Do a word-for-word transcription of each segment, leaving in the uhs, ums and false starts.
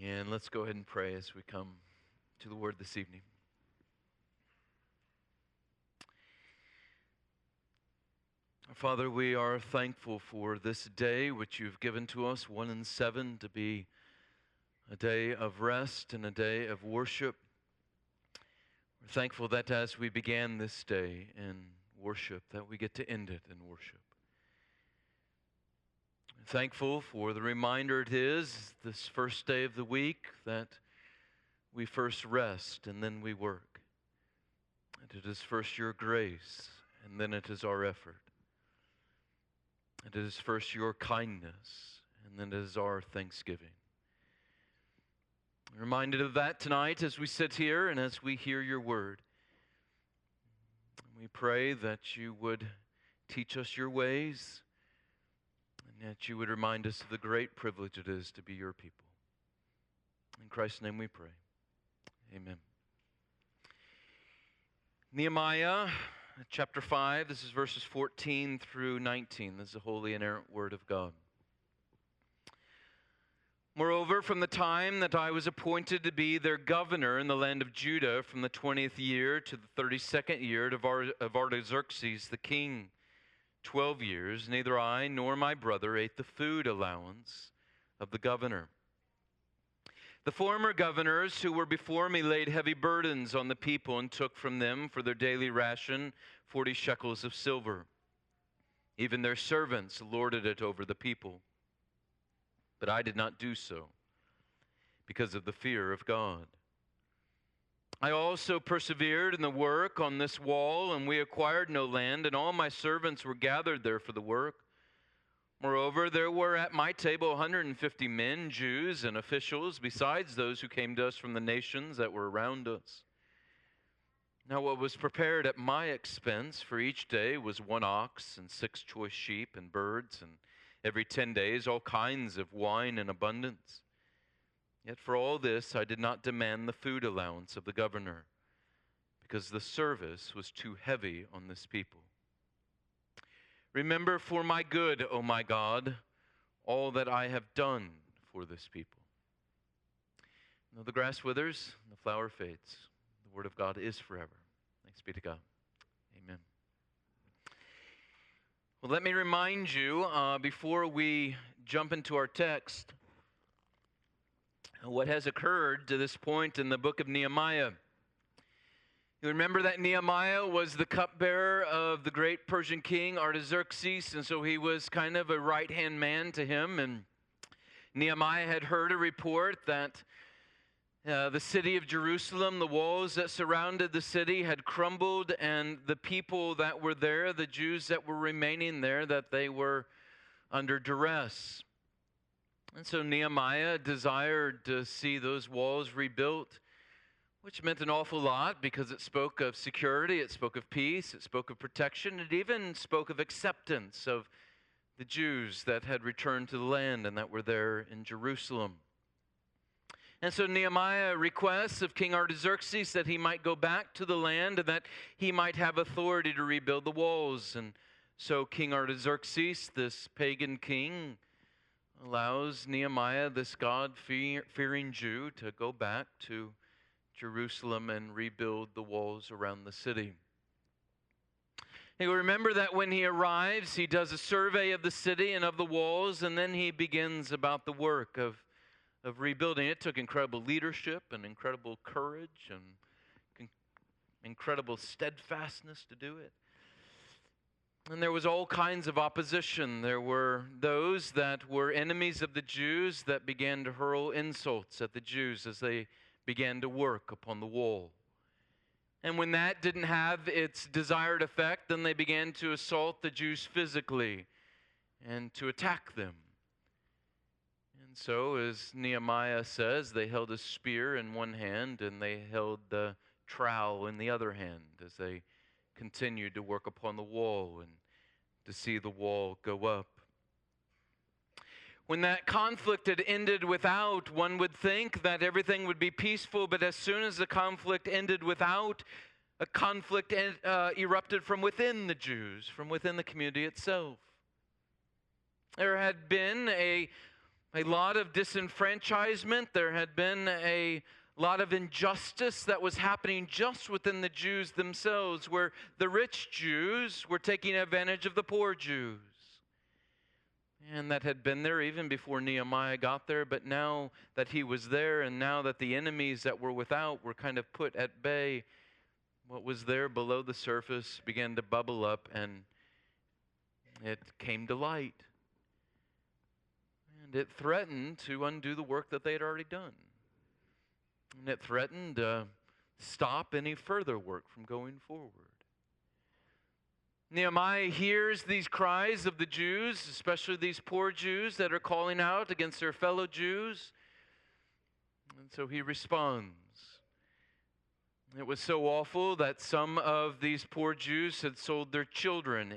And let's go ahead and pray as we come to the Word this evening. Father, we are thankful for this day which you've given to us, one and seven, to be a day of rest and a day of worship. We're thankful that as we began this day in worship, that we get to end it in worship. Thankful for the reminder it is this first day of the week that we first rest and then we work. And it is first your grace and then it is our effort. It is first your kindness and then it is our thanksgiving. I'm reminded of that tonight as we sit here and as we hear your word. We pray that you would teach us your ways, and that you would remind us of the great privilege it is to be your people. In Christ's name we pray. Amen. Nehemiah chapter five, this is verses fourteen through nineteen. This is the holy inerrant word of God. Moreover, from the time that I was appointed to be their governor in the land of Judah, from the twentieth year to the thirty-second year of Artaxerxes the king, twelve years, neither I nor my brother ate the food allowance of the governor. The former governors who were before me laid heavy burdens on the people and took from them for their daily ration forty shekels of silver. Even their servants lorded it over the people. But I did not do so because of the fear of God. I also persevered in the work on this wall, and we acquired no land, and all my servants were gathered there for the work. Moreover, there were at my table one hundred fifty men, Jews and officials, besides those who came to us from the nations that were around us. Now what was prepared at my expense for each day was one ox and six choice sheep and birds, and every ten days all kinds of wine in abundance. Yet for all this I did not demand the food allowance of the governor, because the service was too heavy on this people. Remember for my good, O my God, all that I have done for this people. Though the grass withers, the flower fades, the word of God is forever. Thanks be to God. Amen. Well, let me remind you, uh, before we jump into our text, what has occurred to this point in the book of Nehemiah. You remember that Nehemiah was the cupbearer of the great Persian king Artaxerxes, and so he was kind of a right-hand man to him. And Nehemiah had heard a report that uh, the city of Jerusalem, the walls that surrounded the city had crumbled, and the people that were there, the Jews that were remaining there, that they were under duress. And so Nehemiah desired to see those walls rebuilt, which meant an awful lot because it spoke of security, it spoke of peace, it spoke of protection, it even spoke of acceptance of the Jews that had returned to the land and that were there in Jerusalem. And so Nehemiah requests of King Artaxerxes that he might go back to the land and that he might have authority to rebuild the walls. And so King Artaxerxes, this pagan king, allows Nehemiah, this God-fearing Jew, to go back to Jerusalem and rebuild the walls around the city. You remember that when he arrives, he does a survey of the city and of the walls, and then he begins about the work of, of rebuilding. It took incredible leadership and incredible courage and con- incredible steadfastness to do it. And there was all kinds of opposition. There were those that were enemies of the Jews that began to hurl insults at the Jews as they began to work upon the wall. And when that didn't have its desired effect, then they began to assault the Jews physically and to attack them. And so, as Nehemiah says, they held a spear in one hand and they held the trowel in the other hand as they continued to work upon the wall and to see the wall go up. When that conflict had ended without, one would think that everything would be peaceful, but as soon as the conflict ended without, a conflict uh, erupted from within the Jews, from within the community itself. There had been a a lot of disenfranchisement. There had been a lot of injustice that was happening just within the Jews themselves, where the rich Jews were taking advantage of the poor Jews. And that had been there even before Nehemiah got there, but now that he was there and now that the enemies that were without were kind of put at bay, what was there below the surface began to bubble up and it came to light. And it threatened to undo the work that they had already done. And it threatened to stop any further work from going forward. Nehemiah hears these cries of the Jews, especially these poor Jews that are calling out against their fellow Jews. And so he responds. It was so awful that some of these poor Jews had sold their children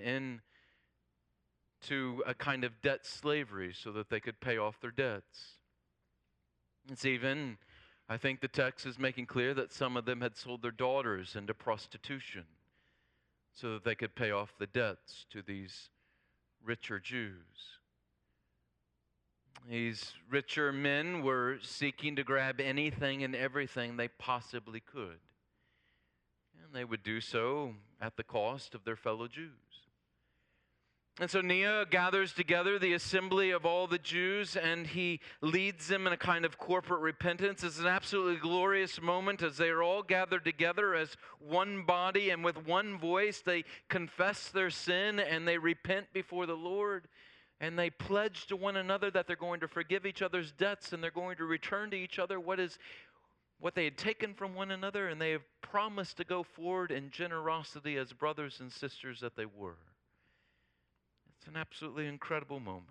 into a kind of debt slavery so that they could pay off their debts. It's even, I think the text is making clear that some of them had sold their daughters into prostitution so that they could pay off the debts to these richer Jews. These richer men were seeking to grab anything and everything they possibly could. And they would do so at the cost of their fellow Jews. And so Nehemiah gathers together the assembly of all the Jews and he leads them in a kind of corporate repentance. It's an absolutely glorious moment as they are all gathered together as one body and with one voice they confess their sin and they repent before the Lord and they pledge to one another that they're going to forgive each other's debts and they're going to return to each other what is what they had taken from one another, and they have promised to go forward in generosity as brothers and sisters that they were. It's an absolutely incredible moment.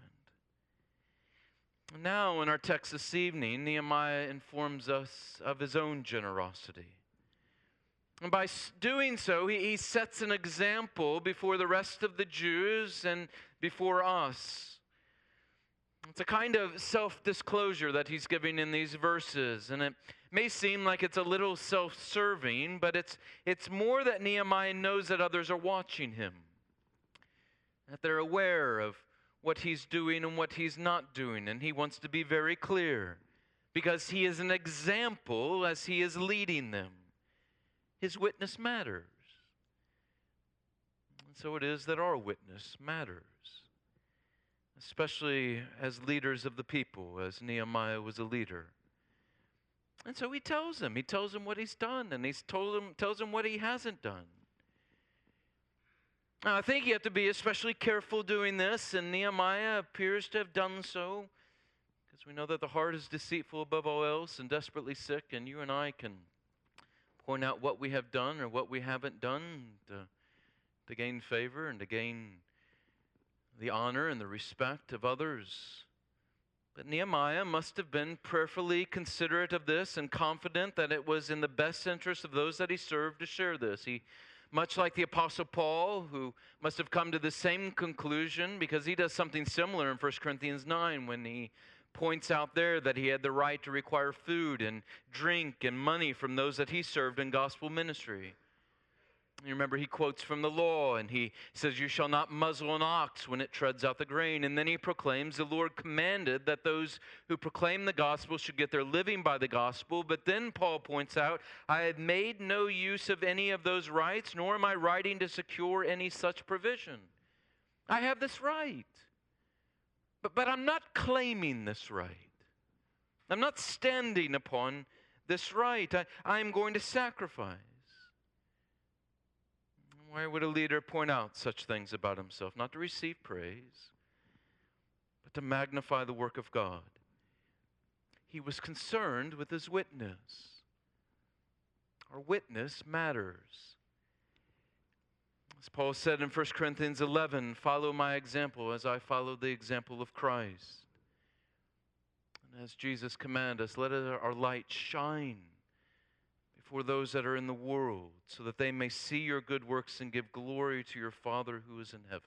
Now, in our text this evening, Nehemiah informs us of his own generosity. And by doing so, he, he sets an example before the rest of the Jews and before us. It's a kind of self-disclosure that he's giving in these verses, and it may seem like it's a little self-serving, but it's, it's more that Nehemiah knows that others are watching him, that they're aware of what he's doing and what he's not doing, and he wants to be very clear because he is an example as he is leading them. His witness matters. And so it is that our witness matters, especially as leaders of the people, as Nehemiah was a leader. And so he tells them, he tells them what he's done, and he told them, tells them what he hasn't done. Now, I think you have to be especially careful doing this, and Nehemiah appears to have done so, because we know that the heart is deceitful above all else and desperately sick, and you and I can point out what we have done or what we haven't done to, to gain favor and to gain the honor and the respect of others. But Nehemiah must have been prayerfully considerate of this and confident that it was in the best interest of those that he served to share this. He, much like the Apostle Paul, who must have come to the same conclusion because he does something similar in First Corinthians nine when he points out there that he had the right to require food and drink and money from those that he served in gospel ministry. You remember he quotes from the law and he says, "You shall not muzzle an ox when it treads out the grain." And then he proclaims, the Lord commanded that those who proclaim the gospel should get their living by the gospel. But then Paul points out, "I have made no use of any of those rights, nor am I writing to secure any such provision." I have this right, but, but I'm not claiming this right. I'm not standing upon this right. I, I'm going to sacrifice. Why would a leader point out such things about himself? Not to receive praise, but to magnify the work of God. He was concerned with his witness. Our witness matters. As Paul said in First Corinthians eleven, "Follow my example as I follow the example of Christ." And as Jesus commanded us, let our light shine for those that are in the world, so that they may see your good works and give glory to your Father who is in heaven.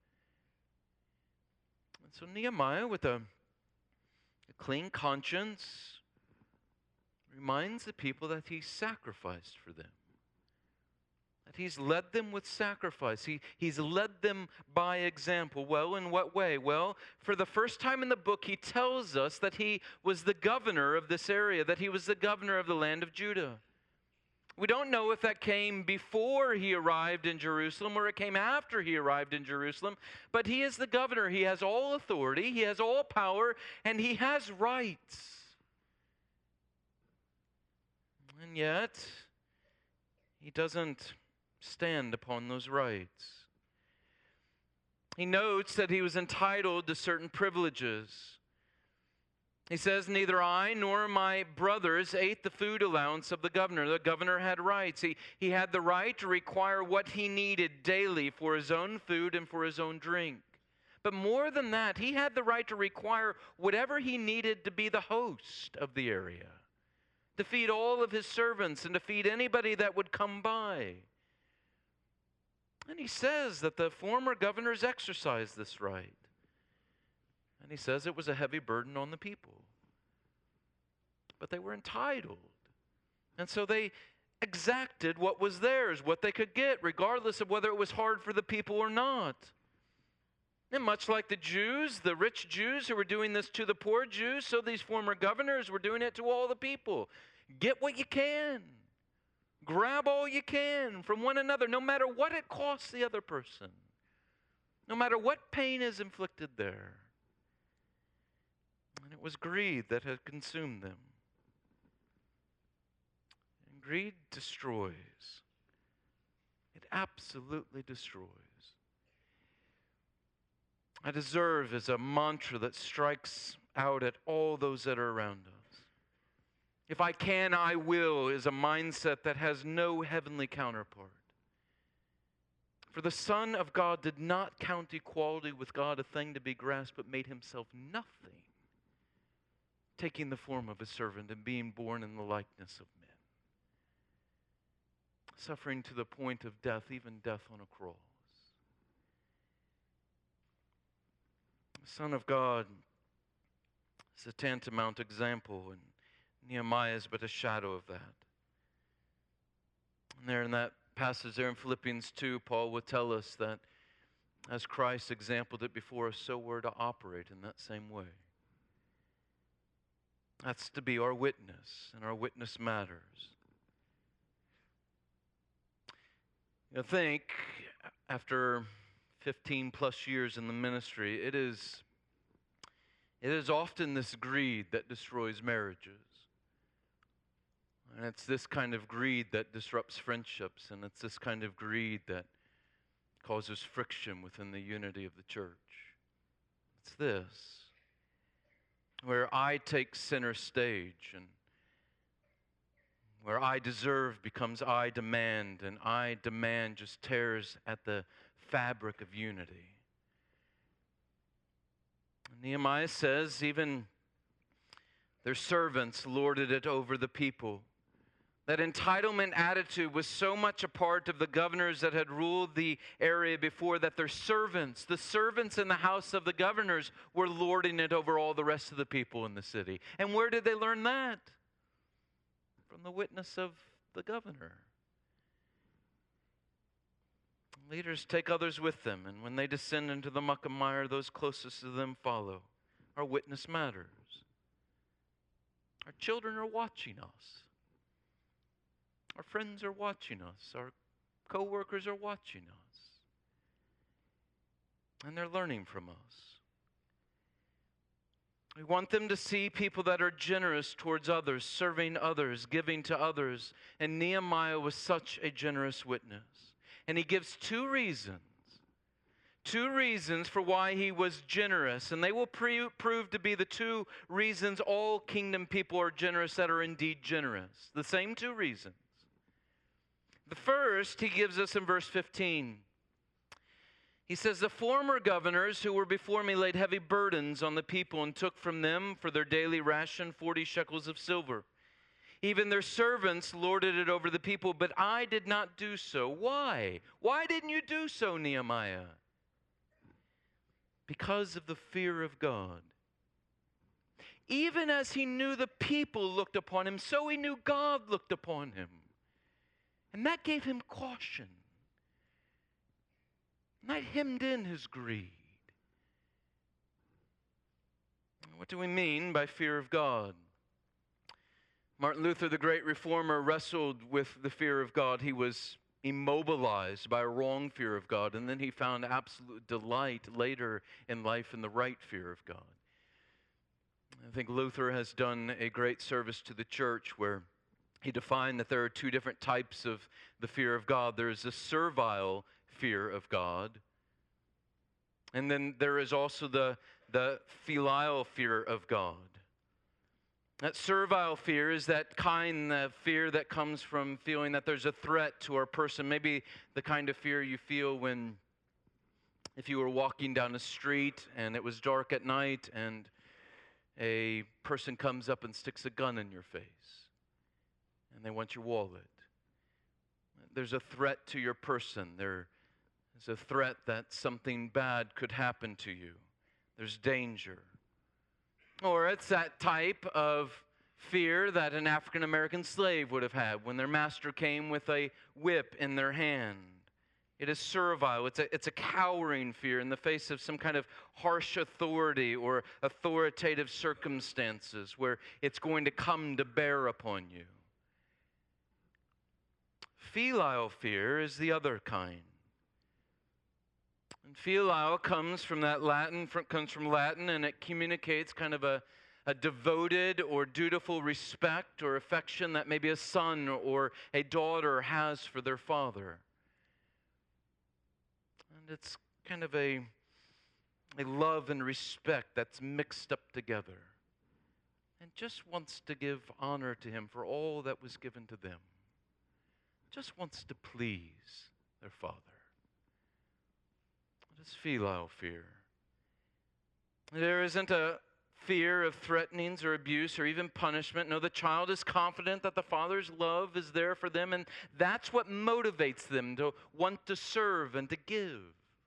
And so Nehemiah, with a, a clean conscience, reminds the people that he sacrificed for them, That he's led them with sacrifice. He, he's led them by example. Well, in what way? Well, for the first time in the book, he tells us that he was the governor of this area, that he was the governor of the land of Judah. We don't know if that came before he arrived in Jerusalem or it came after he arrived in Jerusalem, but he is the governor. He has all authority, he has all power, and he has rights. And yet, he doesn't stand upon those rights. He notes that he was entitled to certain privileges. He says, neither I nor my brothers ate the food allowance of the governor. The governor had rights. He, he had the right to require what he needed daily for his own food and for his own drink. But more than that, he had the right to require whatever he needed to be the host of the area, to feed all of his servants and to feed anybody that would come by. And he says that the former governors exercised this right. And he says it was a heavy burden on the people. But they were entitled. And so they exacted what was theirs, what they could get, regardless of whether it was hard for the people or not. And much like the Jews, the rich Jews who were doing this to the poor Jews, so these former governors were doing it to all the people. Get what you can. Grab all you can from one another, no matter what it costs the other person, no matter what pain is inflicted there. And it was greed that had consumed them. And greed destroys. It absolutely destroys. I deserve is a mantra that strikes out at all those that are around us. If I can, I will is a mindset that has no heavenly counterpart. For the Son of God did not count equality with God a thing to be grasped, but made himself nothing, taking the form of a servant and being born in the likeness of men, suffering to the point of death, even death on a cross. The Son of God is a tantamount example, and Nehemiah is but a shadow of that. And there in that passage there in Philippians two, Paul will tell us that as Christ exampled it before us, so we're to operate in that same way. That's to be our witness, and our witness matters. I think after fifteen plus years in the ministry, it is, it is often this greed that destroys marriages. And it's this kind of greed that disrupts friendships, and it's this kind of greed that causes friction within the unity of the church. It's this, where I take center stage, and where I deserve becomes I demand, and I demand just tears at the fabric of unity. Nehemiah says even their servants lorded it over the people. That entitlement attitude was so much a part of the governors that had ruled the area before that their servants, the servants in the house of the governors, were lording it over all the rest of the people in the city. And where did they learn that? From the witness of the governor. Leaders take others with them, and when they descend into the muck and mire, those closest to them follow. Our witness matters. Our children are watching us. Our friends are watching us. Our co-workers are watching us. And they're learning from us. We want them to see people that are generous towards others, serving others, giving to others. And Nehemiah was such a generous witness. And he gives two reasons. Two reasons for why he was generous. And they will pre- prove to be the two reasons all kingdom people are generous that are indeed generous. The same two reasons. The first he gives us in verse fifteen. He says, the former governors who were before me laid heavy burdens on the people and took from them for their daily ration forty shekels of silver. Even their servants lorded it over the people, but I did not do so. Why? Why didn't you do so, Nehemiah? Because of the fear of God. Even as he knew the people looked upon him, so he knew God looked upon him. And that gave him caution. not hemmed in his greed. What do we mean by fear of God? Martin Luther, the great reformer, wrestled with the fear of God. He was immobilized by a wrong fear of God, and then he found absolute delight later in life in the right fear of God. I think Luther has done a great service to the church where he defined that there are two different types of the fear of God. There is a servile fear of God, and then there is also the, the filial fear of God. That servile fear is that kind of fear that comes from feeling that there's a threat to our person. Maybe the kind of fear you feel when, if you were walking down a street and it was dark at night and a person comes up and sticks a gun in your face and they want your wallet. There's a threat to your person. There is a threat that something bad could happen to you. There's danger. Or it's that type of fear that an African American slave would have had when their master came with a whip in their hand. It is servile. It's a, it's a cowering fear in the face of some kind of harsh authority or authoritative circumstances where it's going to come to bear upon you. Filial fear is the other kind. And filial comes from that Latin, comes from Latin, and it communicates kind of a, a devoted or dutiful respect or affection that maybe a son or a daughter has for their father. And it's kind of a, a love and respect that's mixed up together and just wants to give honor to him for all that was given to them. Just wants to please their father. It is filial fear. There isn't a fear of threatenings or abuse or even punishment. No, the child is confident that the father's love is there for them, and that's what motivates them to want to serve and to give.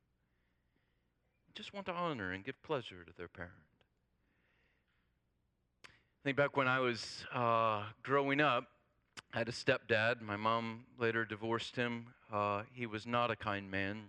Just want to honor and give pleasure to their parent. I think back when I was uh, growing up, I had a stepdad. My mom later divorced him. Uh, he was not a kind man.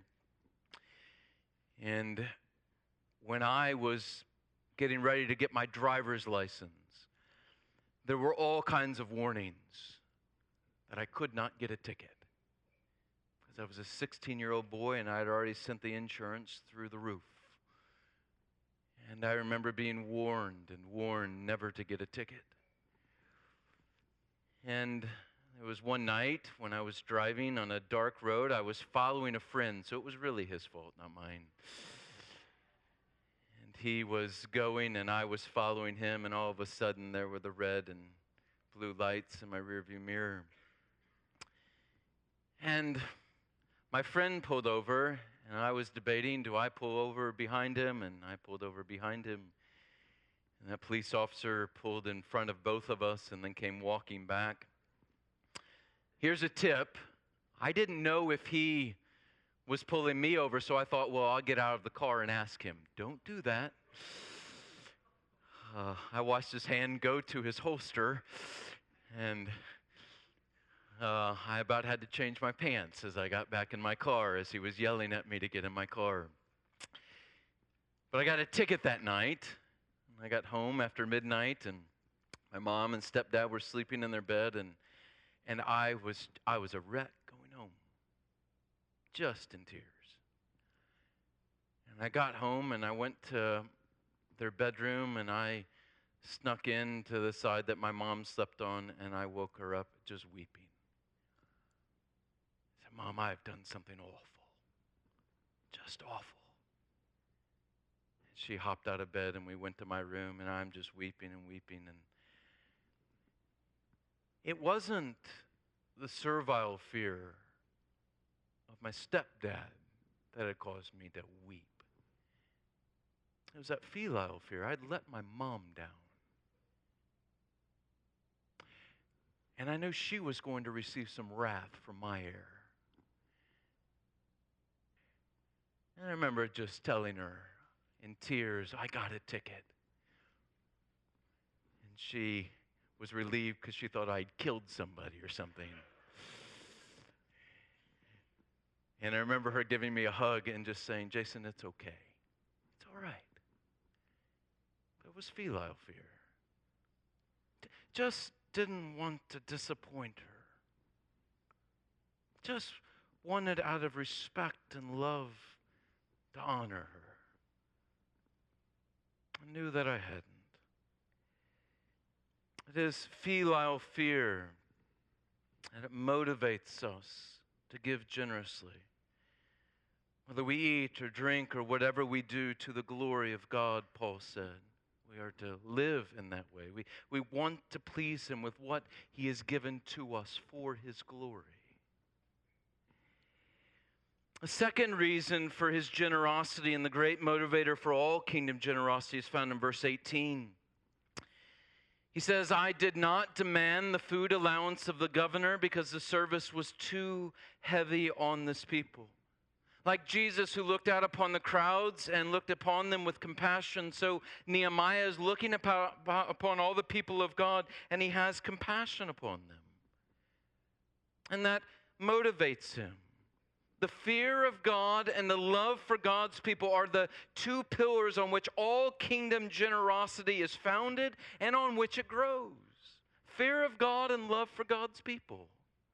And when I was getting ready to get my driver's license, there were all kinds of warnings that I could not get a ticket. Because I was a sixteen-year-old boy and I had already sent the insurance through the roof. And I remember being warned and warned never to get a ticket. And it was one night when I was driving on a dark road. I was following a friend, so it was really his fault, not mine. And he was going and I was following him, and all of a sudden there were the red and blue lights in my rearview mirror. And my friend pulled over, and I was debating, do I pull over behind him? And I pulled over behind him. And that police officer pulled in front of both of us and then came walking back. Here's a tip. I didn't know if he was pulling me over, so I thought, well, I'll get out of the car and ask him. Don't do that. Uh, I watched his hand go to his holster, and uh, I about had to change my pants as I got back in my car as he was yelling at me to get in my car. But I got a ticket that night. I got home after midnight, and my mom and stepdad were sleeping in their bed, and and I was I was a wreck going home, just in tears. And I got home, and I went to their bedroom, and I snuck in to the side that my mom slept on, and I woke her up just weeping. I said, Mom, I've done something awful, just awful. She hopped out of bed and we went to my room, and I'm just weeping and weeping. And it wasn't the servile fear of my stepdad that had caused me to weep. It was that filial fear. I'd let my mom down. And I knew she was going to receive some wrath from my error. And I remember just telling her, in tears, I got a ticket. And she was relieved because she thought I'd killed somebody or something. And I remember her giving me a hug and just saying, Jason, it's okay. It's all right. But it was filial fear. Just didn't want to disappoint her. Just wanted out of respect and love to honor her. I knew that I hadn't. It is filial fear, and it motivates us to give generously. Whether we eat or drink or whatever we do to the glory of God, Paul said. We are to live in that way. We, we want to please Him with what He has given to us for His glory. The second reason for His generosity and the great motivator for all kingdom generosity is found in verse eighteen. He says, I did not demand the food allowance of the governor because the service was too heavy on this people. Like Jesus, who looked out upon the crowds and looked upon them with compassion, so Nehemiah is looking upon all the people of God, and he has compassion upon them. And that motivates him. The fear of God and the love for God's people are the two pillars on which all kingdom generosity is founded and on which it grows. Fear of God and love for God's people.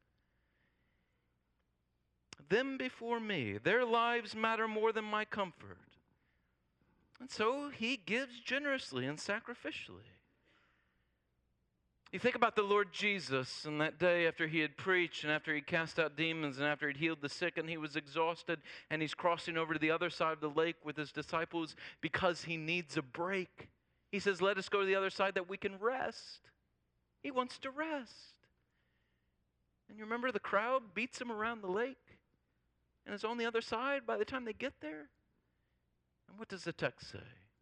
Them before me. Their lives matter more than my comfort. And so he gives generously and sacrificially. You think about the Lord Jesus and that day after he had preached and after he cast out demons and after he'd healed the sick and he was exhausted and he's crossing over to the other side of the lake with his disciples because he needs a break. He says, let us go to the other side that we can rest. He wants to rest. And you remember the crowd beats him around the lake and is on the other side by the time they get there. And what does the text say?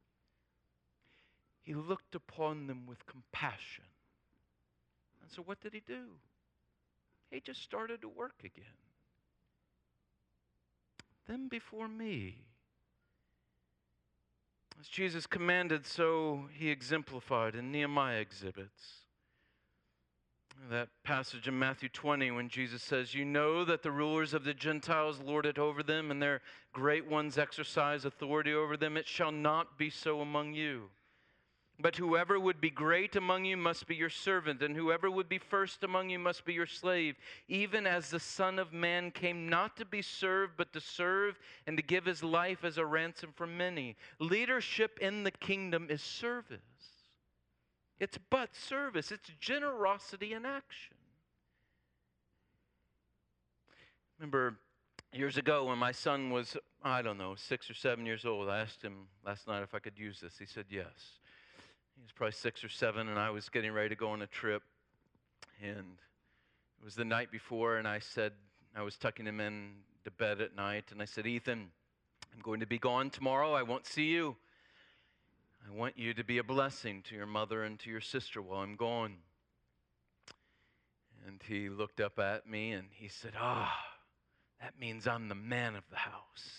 He looked upon them with compassion. And so what did he do? He just started to work again. Them before me. As Jesus commanded, so he exemplified, and Nehemiah exhibits. That passage in Matthew twenty when Jesus says, you know that the rulers of the Gentiles lord it over them, and their great ones exercise authority over them. It shall not be so among you. But whoever would be great among you must be your servant, and whoever would be first among you must be your slave, even as the Son of Man came not to be served, but to serve and to give his life as a ransom for many. Leadership in the kingdom is service. It's but service. It's generosity in action. Remember years ago when my son was, I don't know, six or seven years old, I asked him last night if I could use this. He said yes. He was probably six or seven, and I was getting ready to go on a trip. And it was the night before, and I said, I was tucking him in to bed at night, and I said, Ethan, I'm going to be gone tomorrow. I won't see you. I want you to be a blessing to your mother and to your sister while I'm gone. And he looked up at me and he said, ah, that means I'm the man of the house.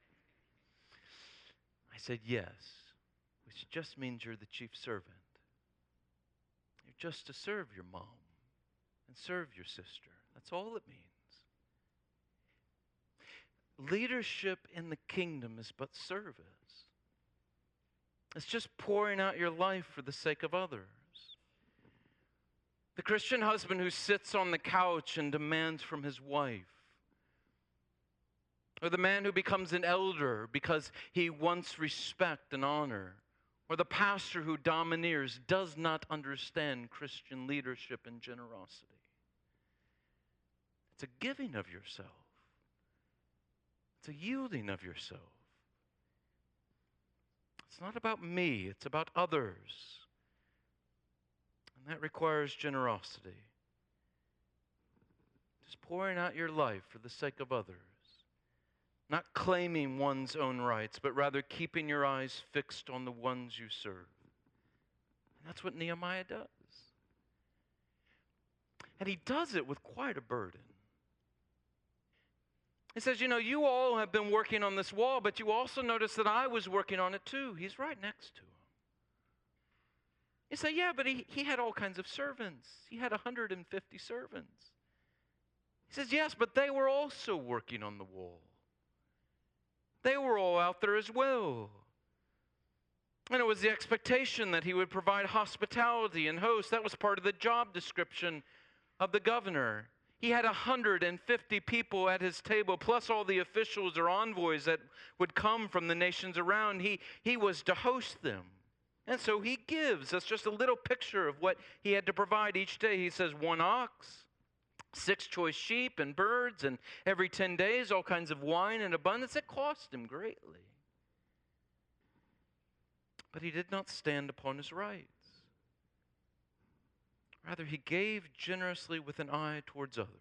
I said, yes, which just means you're the chief servant. You're just to serve your mom and serve your sister. That's all it means. Leadership in the kingdom is but service. It's just pouring out your life for the sake of others. The Christian husband who sits on the couch and demands from his wife. Or the man who becomes an elder because he wants respect and honor. Or the pastor who domineers does not understand Christian leadership and generosity. It's a giving of yourself. It's a yielding of yourself. It's not about me, it's about others. And that requires generosity. Just pouring out your life for the sake of others. Not claiming one's own rights, but rather keeping your eyes fixed on the ones you serve. And that's what Nehemiah does. And he does it with quite a burden. He says, you know, you all have been working on this wall, but you also notice that I was working on it too. He's right next to him. You say, yeah, but he, he had all kinds of servants. He had one hundred fifty servants. He says, yes, but they were also working on the wall. They were all out there as well. And it was the expectation that he would provide hospitality and host. That was part of the job description of the governor. He had one hundred fifty people at his table, plus all the officials or envoys that would come from the nations around. He, he was to host them. And so he gives us just a little picture of what he had to provide each day. He says one ox, six choice sheep and birds, and every ten days all kinds of wine in abundance. It cost him greatly. But he did not stand upon his rights. Rather, he gave generously with an eye towards others.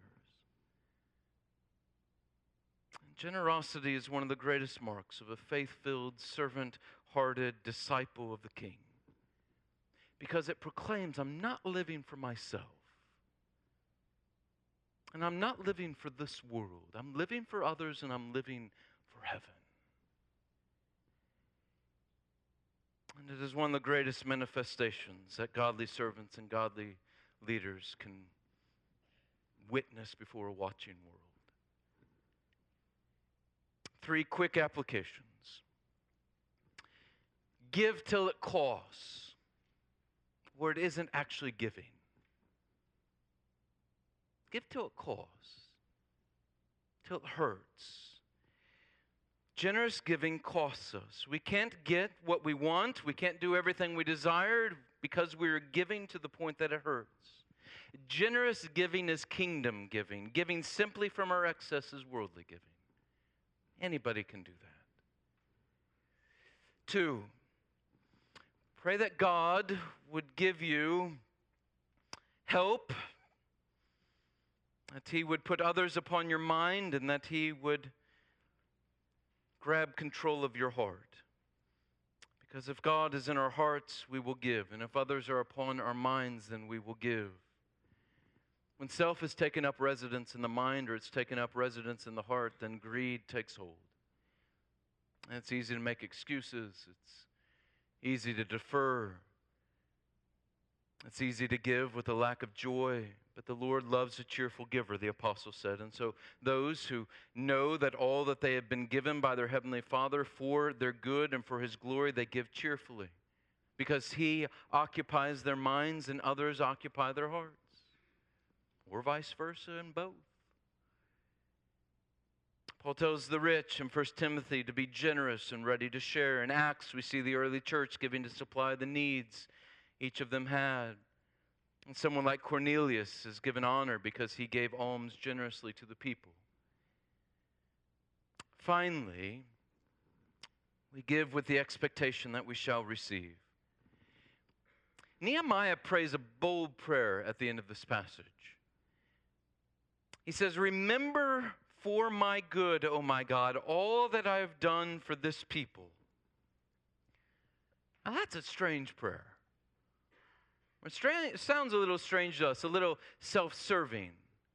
And generosity is one of the greatest marks of a faith-filled, servant-hearted disciple of the King. Because it proclaims, I'm not living for myself. And I'm not living for this world. I'm living for others, and I'm living for heaven. And it is one of the greatest manifestations that godly servants and godly leaders can witness before a watching world. Three quick applications. Give till it costs, where it isn't actually giving. Give till it costs, till it hurts. Generous giving costs us. We can't get what we want. We can't do everything we desired because we're giving to the point that it hurts. Generous giving is kingdom giving. Giving simply from our excess is worldly giving. Anybody can do that. Two, pray that God would give you help, that He would put others upon your mind, and that He would grab control of your heart. Because if God is in our hearts, we will give. And if others are upon our minds, then we will give. When self has taken up residence in the mind, or it's taken up residence in the heart, then greed takes hold. And it's easy to make excuses. It's easy to defer. It's easy to give with a lack of joy. But the Lord loves a cheerful giver, the apostle said. And so those who know that all that they have been given by their heavenly Father for their good and for His glory, they give cheerfully. Because He occupies their minds and others occupy their hearts. Or vice versa in both. Paul tells the rich in First Timothy to be generous and ready to share. In Acts, we see the early church giving to supply the needs each of them had. And someone like Cornelius is given honor because he gave alms generously to the people. Finally, we give with the expectation that we shall receive. Nehemiah prays a bold prayer at the end of this passage. He says, remember for my good, O my God, all that I have done for this people. Now that's a strange prayer. It sounds a little strange to us, a little self-serving.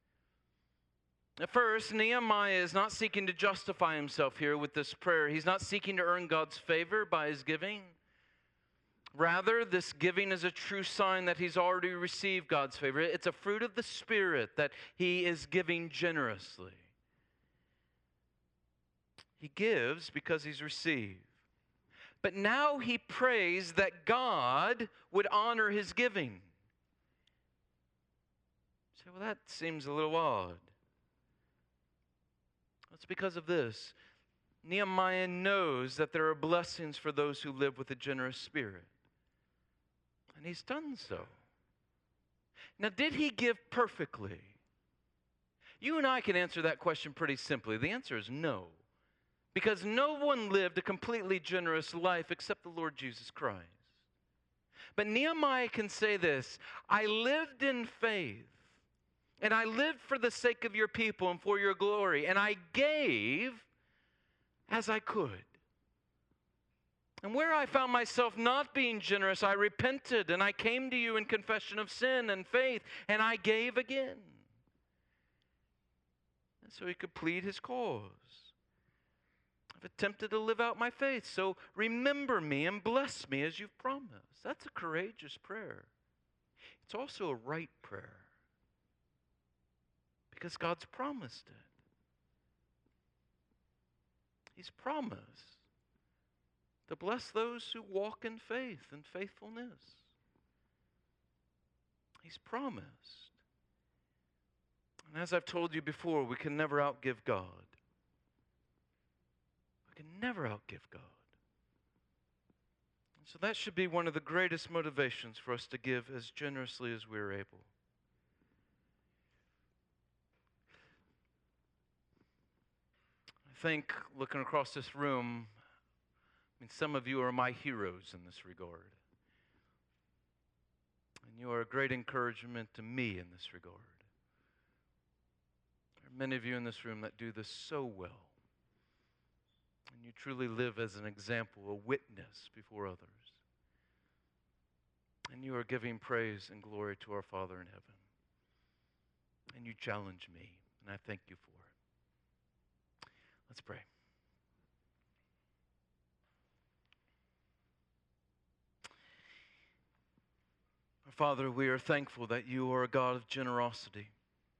At first, Nehemiah is not seeking to justify himself here with this prayer. He's not seeking to earn God's favor by his giving. Rather, this giving is a true sign that he's already received God's favor. It's a fruit of the Spirit that he is giving generously. He gives because he's received. But now he prays that God would honor his giving. You say, well, that seems a little odd. It's because of this. Nehemiah knows that there are blessings for those who live with a generous spirit. And he's done so. Now, did he give perfectly? You and I can answer that question pretty simply. The answer is no. Because no one lived a completely generous life except the Lord Jesus Christ. But Nehemiah can say this, I lived in faith, and I lived for the sake of your people and for your glory, and I gave as I could. And where I found myself not being generous, I repented, and I came to you in confession of sin and faith, and I gave again. And so he could plead his cause. I've attempted to live out my faith, so remember me and bless me as you've promised. That's a courageous prayer. It's also a right prayer. Because God's promised it. He's promised to bless those who walk in faith and faithfulness. He's promised. And as I've told you before, we can never outgive God. We can never outgive God. And so that should be one of the greatest motivations for us to give as generously as we're able. I think, looking across this room, I mean, some of you are my heroes in this regard. And you are a great encouragement to me in this regard. There are many of you in this room that do this so well. And you truly live as an example, a witness before others. And you are giving praise and glory to our Father in heaven. And you challenge me, and I thank you for it. Let's pray. Our Father, we are thankful that you are a God of generosity.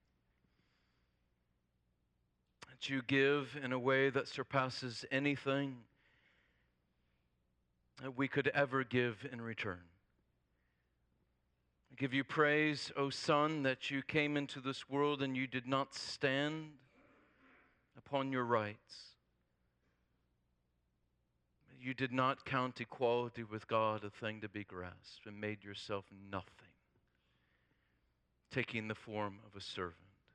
That you give in a way that surpasses anything that we could ever give in return. I give you praise, O Son, that you came into this world and you did not stand upon your rights. You did not count equality with God a thing to be grasped and made yourself nothing, taking the form of a servant.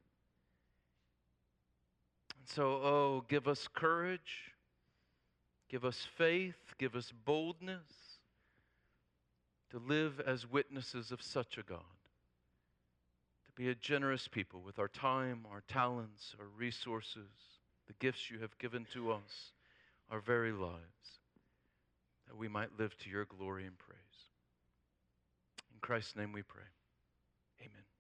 And so, oh, give us courage, give us faith, give us boldness to live as witnesses of such a God, to be a generous people with our time, our talents, our resources, the gifts you have given to us, our very lives, that we might live to your glory and praise. In Christ's name we pray. Amen.